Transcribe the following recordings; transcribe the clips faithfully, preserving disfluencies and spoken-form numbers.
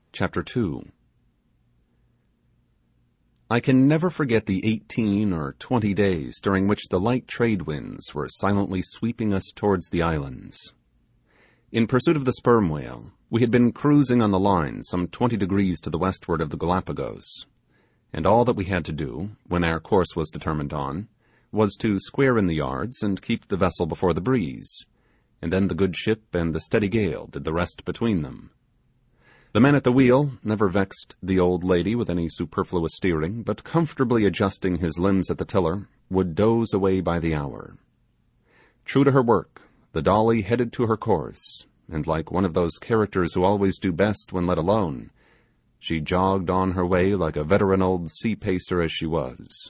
Chapter two. I can never forget the eighteen or twenty days during which the light trade winds were silently sweeping us towards the islands. In pursuit of the sperm whale, we had been cruising on the line some twenty degrees to the westward of the Galapagos, and all that we had to do, when our course was determined on, was to square in the yards and keep the vessel before the breeze, and then the good ship and the steady gale did the rest between them. The man at the wheel never vexed the old lady with any superfluous steering, but comfortably adjusting his limbs at the tiller, would doze away by the hour. True to her work, the Dolly headed to her course, and like one of those characters who always do best when let alone, she jogged on her way like a veteran old sea pacer as she was.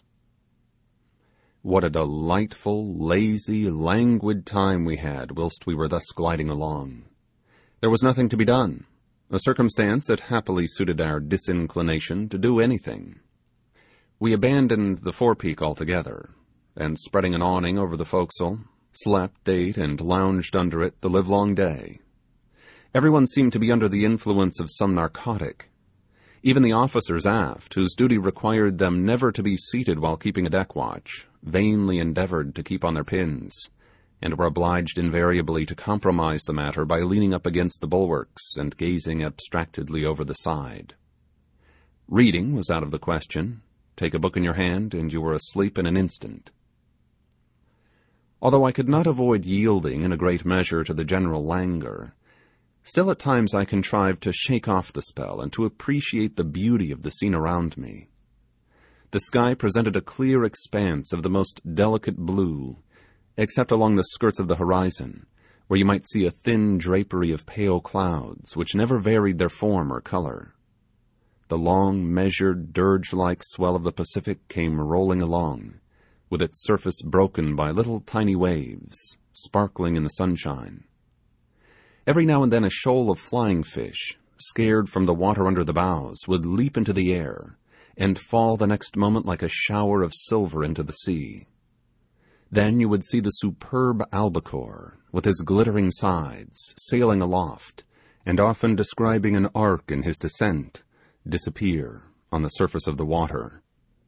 What a delightful, lazy, languid time we had whilst we were thus gliding along. There was nothing to be done, a circumstance that happily suited our disinclination to do anything. We abandoned the forepeak altogether, and spreading an awning over the forecastle, slept, ate, and lounged under it the livelong day. Everyone seemed to be under the influence of some narcotic. Even the officers aft, whose duty required them never to be seated while keeping a deck watch, vainly endeavoured to keep on their pins, and were obliged invariably to compromise the matter by leaning up against the bulwarks and gazing abstractedly over the side. Reading was out of the question. Take a book in your hand, and you were asleep in an instant. Although I could not avoid yielding in a great measure to the general languor, still at times I contrived to shake off the spell and to appreciate the beauty of the scene around me. The sky presented a clear expanse of the most delicate blue, except along the skirts of the horizon, where you might see a thin drapery of pale clouds, which never varied their form or colour. The long, measured, dirge-like swell of the Pacific came rolling along, with its surface broken by little tiny waves, sparkling in the sunshine. Every now and then a shoal of flying fish, scared from the water under the bows, would leap into the air, and fall the next moment like a shower of silver into the sea. Then you would see the superb albacore, with his glittering sides, sailing aloft, and often describing an arc in his descent, disappear on the surface of the water.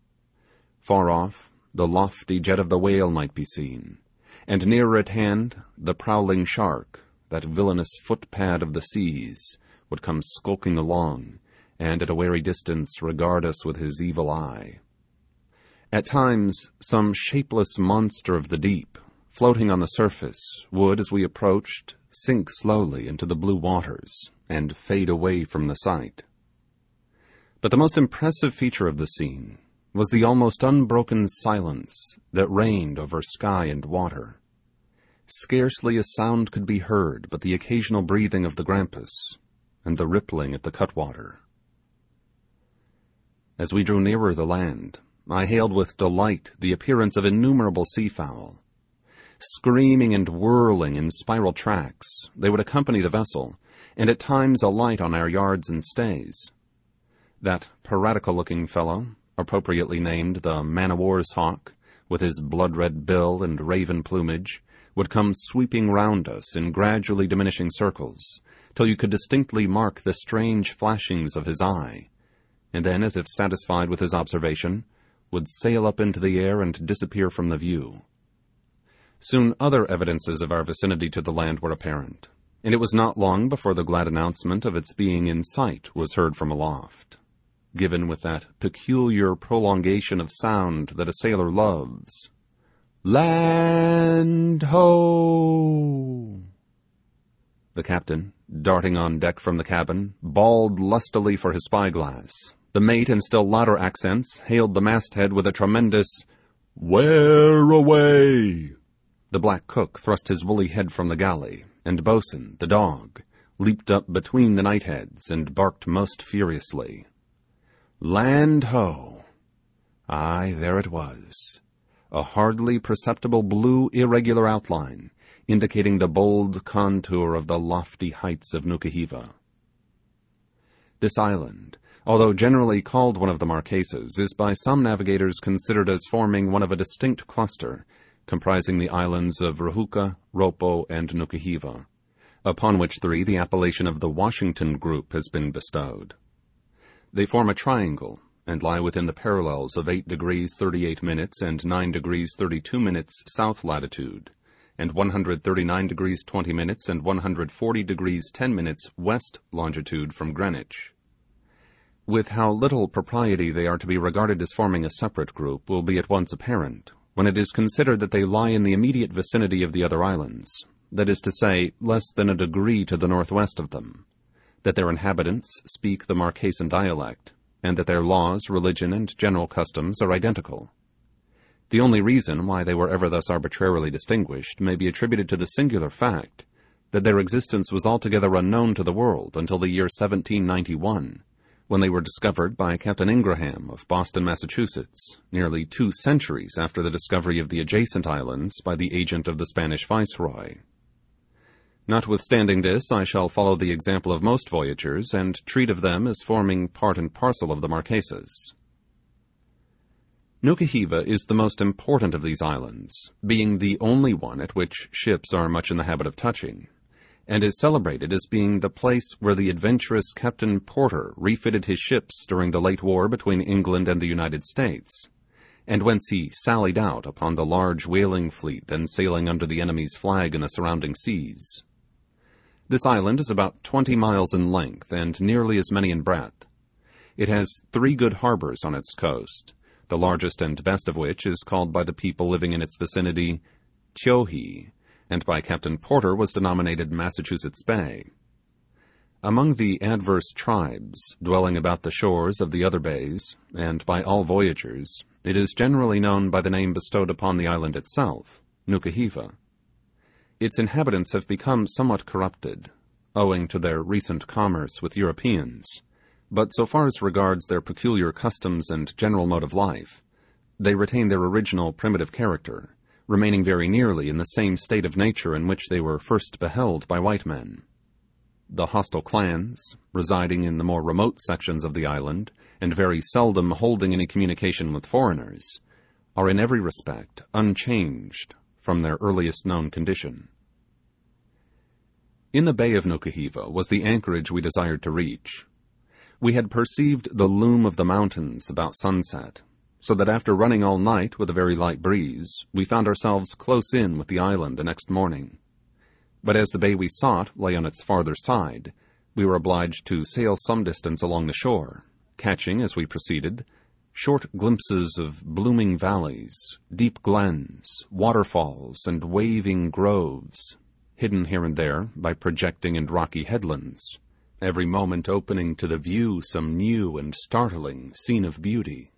Far off, the lofty jet of the whale might be seen, and nearer at hand, the prowling shark, that villainous footpad of the seas, would come skulking along, and at a wary distance regard us with his evil eye. At times, some shapeless monster of the deep, floating on the surface, would, as we approached, sink slowly into the blue waters, and fade away from the sight. But the most impressive feature of the scene was the almost unbroken silence that reigned over sky and water. Scarcely a sound could be heard but the occasional breathing of the grampus, and the rippling at the cutwater. As we drew nearer the land, I hailed with delight the appearance of innumerable seafowl. Screaming and whirling in spiral tracks, they would accompany the vessel, and at times alight on our yards and stays. That piratical-looking fellow, appropriately named the man-o'-war's hawk, with his blood-red bill and raven plumage, would come sweeping round us in gradually diminishing circles, till you could distinctly mark the strange flashings of his eye, and then, as if satisfied with his observation, would sail up into the air and disappear from the view. Soon other evidences of our vicinity to the land were apparent, and it was not long before the glad announcement of its being in sight was heard from aloft, given with that peculiar prolongation of sound that a sailor loves. Land ho! The captain, darting on deck from the cabin, bawled lustily for his spyglass. The mate, in still louder accents, hailed the masthead with a tremendous "Where away?" The black cook thrust his woolly head from the galley, and Boatswain, the dog, leaped up between the knightheads and barked most furiously. Land ho! Aye, there it was. A hardly perceptible blue irregular outline, indicating the bold contour of the lofty heights of Nukuhiva. This island, although generally called one of the Marquesas, is by some navigators considered as forming one of a distinct cluster, comprising the islands of Ruhuka, Ropo, and Nukuhiva, upon which three the appellation of the Washington group has been bestowed. They form a triangle, and lie within the parallels of eight degrees thirty-eight minutes and nine degrees thirty-two minutes south latitude, and one hundred thirty-nine degrees twenty minutes and one hundred forty degrees ten minutes west longitude from Greenwich. With how little propriety they are to be regarded as forming a separate group will be at once apparent, when it is considered that they lie in the immediate vicinity of the other islands, that is to say, less than a degree to the northwest of them, that their inhabitants speak the Marquesan dialect, and that their laws, religion, and general customs are identical. The only reason why they were ever thus arbitrarily distinguished may be attributed to the singular fact that their existence was altogether unknown to the world until the year seventeen ninety-one, when they were discovered by Captain Ingraham of Boston, Massachusetts, nearly two centuries after the discovery of the adjacent islands by the agent of the Spanish Viceroy. Notwithstanding this, I shall follow the example of most voyagers, and treat of them as forming part and parcel of the Marquesas. Nukuhiva is the most important of these islands, being the only one at which ships are much in the habit of touching, and is celebrated as being the place where the adventurous Captain Porter refitted his ships during the late war between England and the United States, and whence he sallied out upon the large whaling fleet then sailing under the enemy's flag in the surrounding seas. This island is about twenty miles in length and nearly as many in breadth. It has three good harbors on its coast, the largest and best of which is called by the people living in its vicinity Tiohe, and by Captain Porter was denominated Massachusetts Bay. Among the adverse tribes dwelling about the shores of the other bays, and by all voyagers, it is generally known by the name bestowed upon the island itself, Nukuhiva. Its inhabitants have become somewhat corrupted, owing to their recent commerce with Europeans, but so far as regards their peculiar customs and general mode of life, they retain their original primitive character, remaining very nearly in the same state of nature in which they were first beheld by white men. The hostile clans, residing in the more remote sections of the island, and very seldom holding any communication with foreigners, are in every respect unchanged from their earliest known condition. In the Bay of Nukuhiva was the anchorage we desired to reach. We had perceived the loom of the mountains about sunset, so that after running all night with a very light breeze, we found ourselves close in with the island the next morning. But as the bay we sought lay on its farther side, we were obliged to sail some distance along the shore, catching, as we proceeded, short glimpses of blooming valleys, deep glens, waterfalls, and waving groves, hidden here and there by projecting and rocky headlands, every moment opening to the view some new and startling scene of beauty.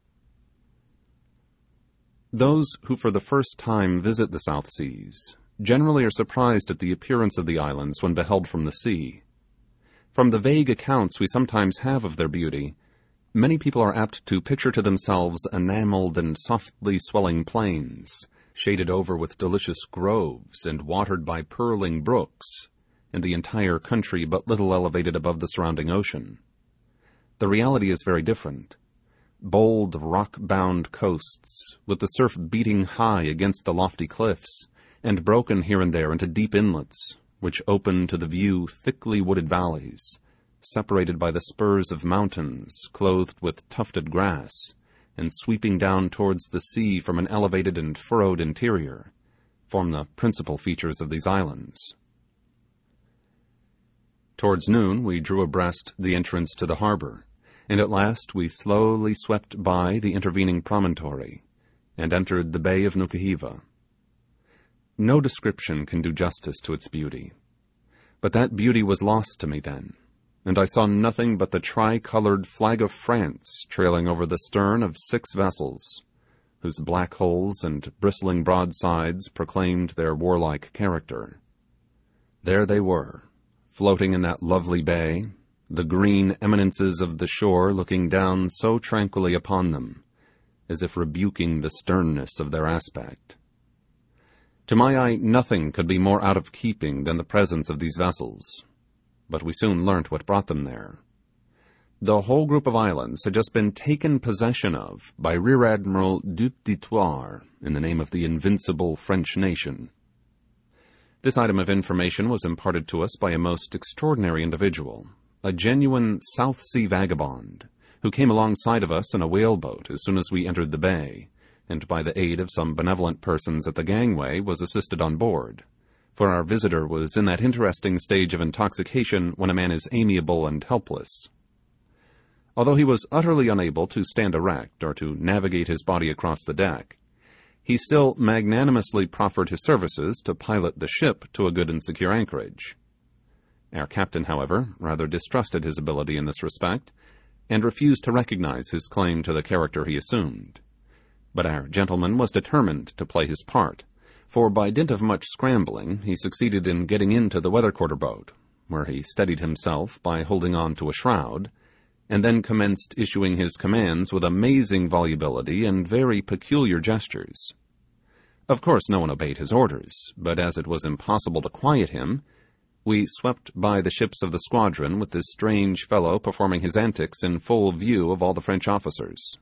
Those who for the first time visit the South Seas generally are surprised at the appearance of the islands when beheld from the sea. From the vague accounts we sometimes have of their beauty, many people are apt to picture to themselves enameled and softly swelling plains, shaded over with delicious groves and watered by purling brooks, and the entire country but little elevated above the surrounding ocean. The reality is very different. Bold rock-bound coasts, with the surf beating high against the lofty cliffs, and broken here and there into deep inlets, which open to the view thickly wooded valleys, separated by the spurs of mountains clothed with tufted grass, and sweeping down towards the sea from an elevated and furrowed interior, form the principal features of these islands. Towards noon we drew abreast the entrance to the harbour, and at last we slowly swept by the intervening promontory, and entered the Bay of Nukuhiva. No description can do justice to its beauty, but that beauty was lost to me then, and I saw nothing but the tri-coloured flag of France trailing over the stern of six vessels, whose black hulls and bristling broadsides proclaimed their warlike character. There they were, floating in that lovely bay, the green eminences of the shore looking down so tranquilly upon them, as if rebuking the sternness of their aspect. To my eye nothing could be more out of keeping than the presence of these vessels, but we soon learnt what brought them there. The whole group of islands had just been taken possession of by Rear Admiral Duc d'Itoire in the name of the invincible French nation. This item of information was imparted to us by a most extraordinary individual, a genuine South Sea vagabond, who came alongside of us in a whaleboat as soon as we entered the bay, and by the aid of some benevolent persons at the gangway was assisted on board, for our visitor was in that interesting stage of intoxication when a man is amiable and helpless. Although he was utterly unable to stand erect or to navigate his body across the deck, he still magnanimously proffered his services to pilot the ship to a good and secure anchorage. Our captain, however, rather distrusted his ability in this respect, and refused to recognize his claim to the character he assumed. But our gentleman was determined to play his part, for by dint of much scrambling he succeeded in getting into the weather quarter boat, where he steadied himself by holding on to a shroud, and then commenced issuing his commands with amazing volubility and very peculiar gestures. Of course no one obeyed his orders, but as it was impossible to quiet him, we swept by the ships of the squadron with this strange fellow performing his antics in full view of all the French officers.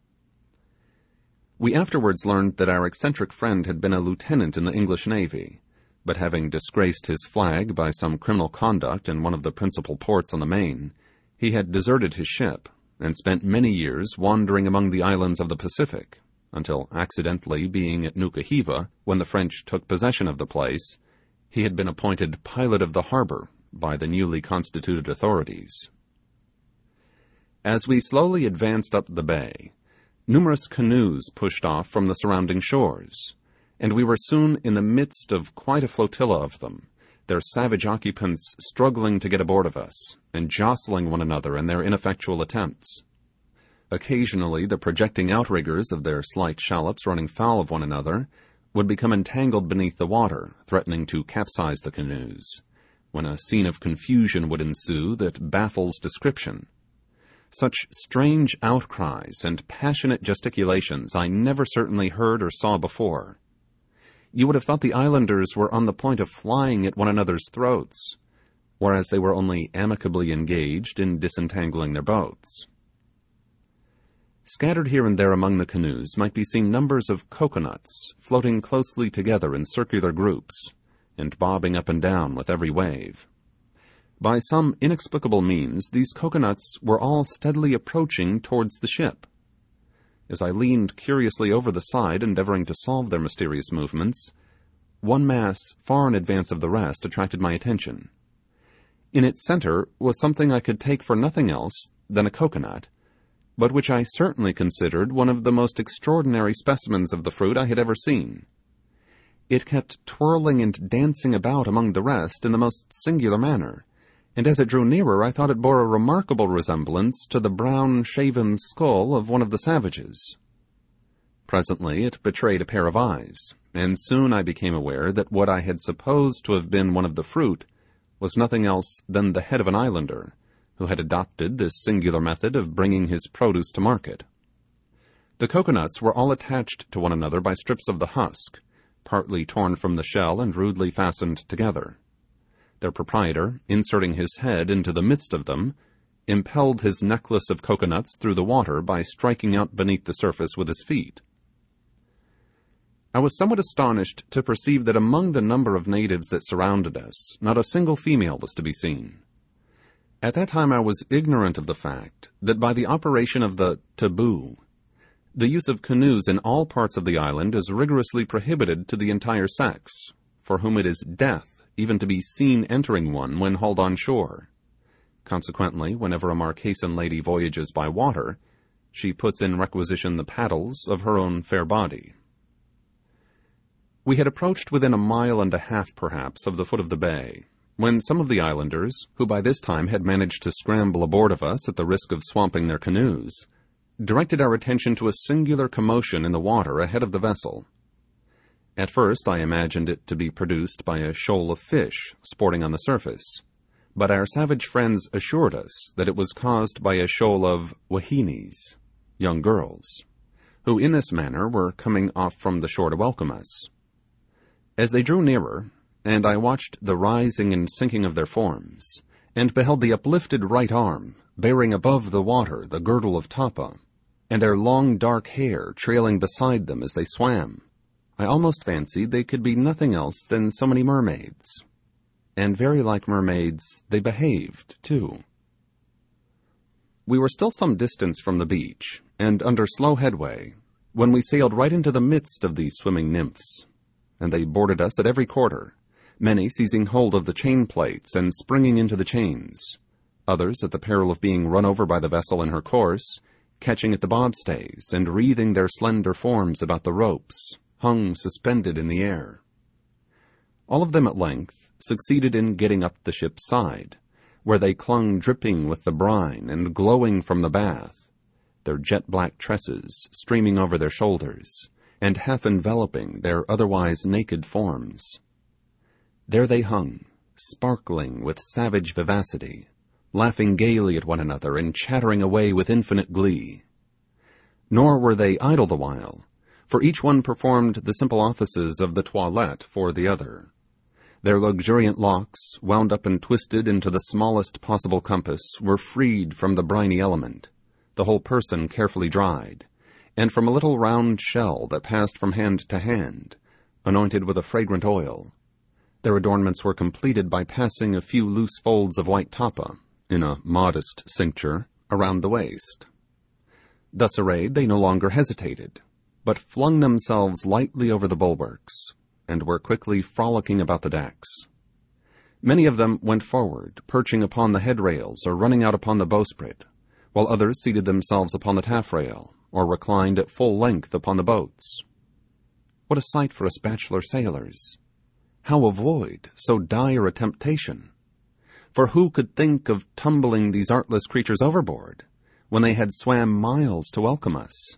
We afterwards learned that our eccentric friend had been a lieutenant in the English navy, but having disgraced his flag by some criminal conduct in one of the principal ports on the main, he had deserted his ship, and spent many years wandering among the islands of the Pacific, until accidentally being at Nukuhiva when the French took possession of the place, he had been appointed pilot of the harbour by the newly constituted authorities. As we slowly advanced up the bay, numerous canoes pushed off from the surrounding shores, and we were soon in the midst of quite a flotilla of them, their savage occupants struggling to get aboard of us, and jostling one another in their ineffectual attempts. Occasionally the projecting outriggers of their slight shallops running foul of one another would become entangled beneath the water, threatening to capsize the canoes, when a scene of confusion would ensue that baffles description. Such strange outcries and passionate gesticulations I never certainly heard or saw before. You would have thought the islanders were on the point of flying at one another's throats, whereas they were only amicably engaged in disentangling their boats. Scattered here and there among the canoes might be seen numbers of coconuts floating closely together in circular groups, and bobbing up and down with every wave. By some inexplicable means, these coconuts were all steadily approaching towards the ship. As I leaned curiously over the side endeavouring to solve their mysterious movements, one mass far in advance of the rest attracted my attention. In its centre was something I could take for nothing else than a coconut, but which I certainly considered one of the most extraordinary specimens of the fruit I had ever seen. It kept twirling and dancing about among the rest in the most singular manner, and as it drew nearer I thought it bore a remarkable resemblance to the brown shaven skull of one of the savages. Presently it betrayed a pair of eyes, and soon I became aware that what I had supposed to have been one of the fruit was nothing else than the head of an islander, who had adopted this singular method of bringing his produce to market. The coconuts were all attached to one another by strips of the husk, partly torn from the shell and rudely fastened together. Their proprietor, inserting his head into the midst of them, impelled his necklace of coconuts through the water by striking out beneath the surface with his feet. I was somewhat astonished to perceive that among the number of natives that surrounded us, not a single female was to be seen. At that time I was ignorant of the fact that by the operation of the taboo, the use of canoes in all parts of the island is rigorously prohibited to the entire sex, for whom it is death even to be seen entering one when hauled on shore. Consequently, whenever a Marquesan lady voyages by water, she puts in requisition the paddles of her own fair body. We had approached within a mile and a half perhaps of the foot of the bay, when some of the islanders, who by this time had managed to scramble aboard of us at the risk of swamping their canoes, directed our attention to a singular commotion in the water ahead of the vessel. At first I imagined it to be produced by a shoal of fish sporting on the surface, but our savage friends assured us that it was caused by a shoal of wahinis, young girls, who in this manner were coming off from the shore to welcome us. As they drew nearer, and I watched the rising and sinking of their forms, and beheld the uplifted right arm bearing above the water the girdle of Tapa, and their long dark hair trailing beside them as they swam, I almost fancied they could be nothing else than so many mermaids. And very like mermaids they behaved, too. We were still some distance from the beach, and under slow headway, when we sailed right into the midst of these swimming nymphs, and they boarded us at every quarter, many seizing hold of the chain plates and springing into the chains, others, at the peril of being run over by the vessel in her course, catching at the bobstays and wreathing their slender forms about the ropes, hung suspended in the air. All of them at length succeeded in getting up the ship's side, where they clung dripping with the brine and glowing from the bath, their jet-black tresses streaming over their shoulders, and half enveloping their otherwise naked forms. There they hung, sparkling with savage vivacity, laughing gaily at one another and chattering away with infinite glee. Nor were they idle the while, for each one performed the simple offices of the toilette for the other. Their luxuriant locks, wound up and twisted into the smallest possible compass, were freed from the briny element, the whole person carefully dried, and from a little round shell that passed from hand to hand, anointed with a fragrant oil. Their adornments were completed by passing a few loose folds of white tapa, in a modest cincture, around the waist. Thus arrayed, they no longer hesitated, but flung themselves lightly over the bulwarks, and were quickly frolicking about the decks. Many of them went forward, perching upon the headrails or running out upon the bowsprit, while others seated themselves upon the taffrail, or reclined at full length upon the boats. What a sight for us bachelor sailors! How avoid so dire a temptation? For who could think of tumbling these artless creatures overboard, when they had swam miles to welcome us?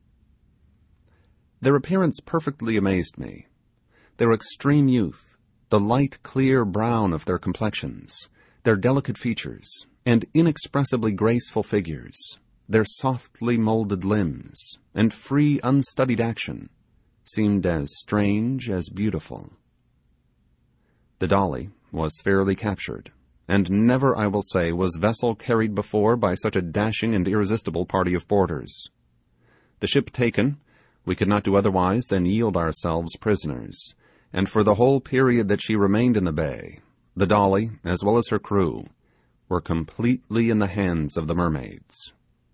Their appearance perfectly amazed me. Their extreme youth, the light clear brown of their complexions, their delicate features, and inexpressibly graceful figures, their softly moulded limbs, and free unstudied action, seemed as strange as beautiful. The Dolly was fairly captured, and never, I will say, was vessel carried before by such a dashing and irresistible party of boarders. The ship taken, we could not do otherwise than yield ourselves prisoners, and for the whole period that she remained in the bay, the Dolly, as well as her crew, were completely in the hands of the mermaids.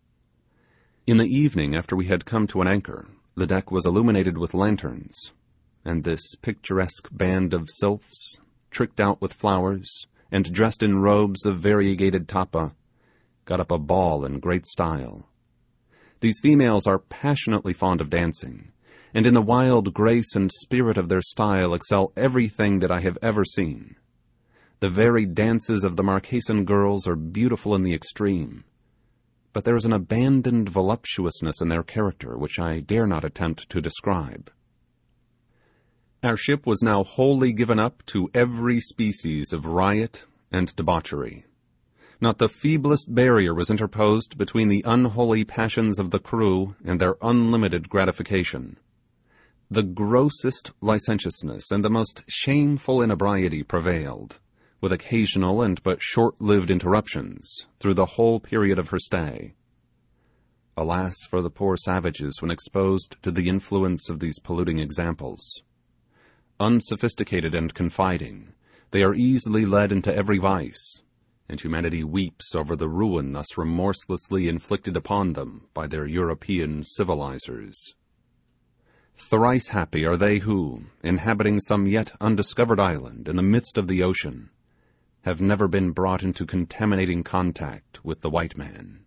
In the evening, after we had come to an anchor, the deck was illuminated with lanterns, and this picturesque band of sylphs, tricked out with flowers, and dressed in robes of variegated tapa, got up a ball in great style. These females are passionately fond of dancing, and in the wild grace and spirit of their style excel everything that I have ever seen. The very dances of the Marquesan girls are beautiful in the extreme, but there is an abandoned voluptuousness in their character which I dare not attempt to describe. Our ship was now wholly given up to every species of riot and debauchery. Not the feeblest barrier was interposed between the unholy passions of the crew and their unlimited gratification. The grossest licentiousness and the most shameful inebriety prevailed, with occasional and but short-lived interruptions, through the whole period of her stay. Alas for the poor savages when exposed to the influence of these polluting examples! Unsophisticated and confiding, they are easily led into every vice, and humanity weeps over the ruin thus remorselessly inflicted upon them by their European civilizers. Thrice happy are they who, inhabiting some yet undiscovered island in the midst of the ocean, have never been brought into contaminating contact with the white man.